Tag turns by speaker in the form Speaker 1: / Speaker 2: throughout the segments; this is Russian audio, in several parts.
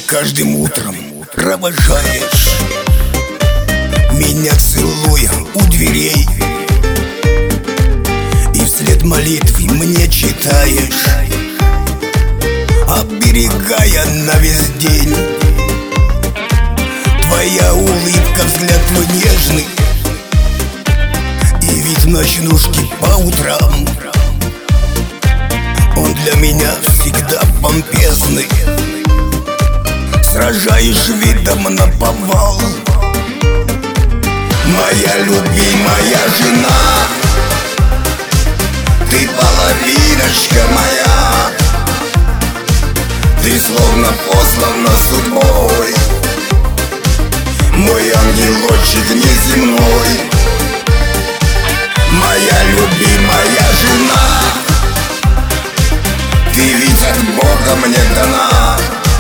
Speaker 1: каждым утром провожаешь меня, целуя у дверей, и вслед молитвы мне читаешь, оберегая на весь день. Твоя улыбка, взгляд твой нежный, и вид ночнушки по утрам, он для меня всегда помпезный. Сражаешь видом наповал, моя любимая жена, ты половиночка моя, ты словно послана судьбой, мой ангелочек неземной. Моя любимая жена, ты ведь от Бога мне дана,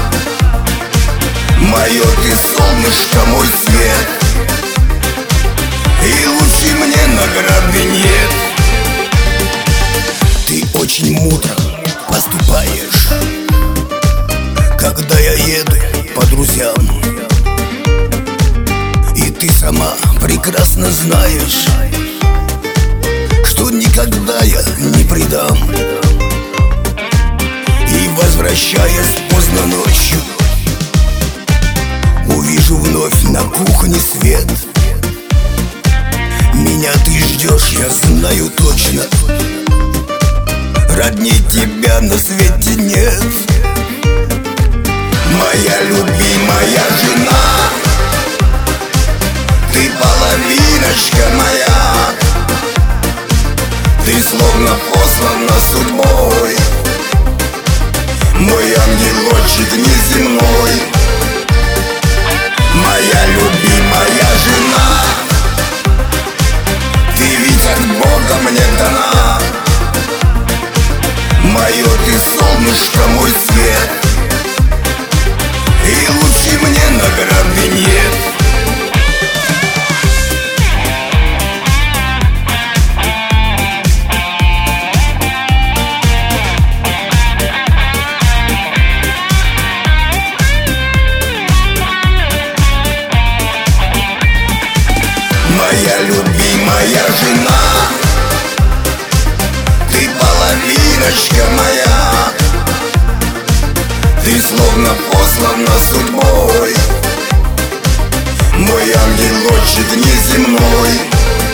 Speaker 1: мое ты солнышко, мой свет, и лучше мне награды нет. Ты очень мудро поступаешь, когда я еду по друзьям, и ты сама прекрасно знаешь, что никогда я не предам. И возвращаясь поздно ночью, увижу вновь на кухне свет. Меня ты ждешь, я знаю точно, родней тебя на свете нет. Моя любимая жена, ты половиночка моя, ты словно послана судьбой, мой ангелочек неземной. Моя любимая жена, ты ведь от Бога мне дана, мое ты солнышко, мой свет, и лучше мне награды нет. Моя любимая жена, ты половиночка моя, ты словно послана судьбой, мой ангелочек неземной.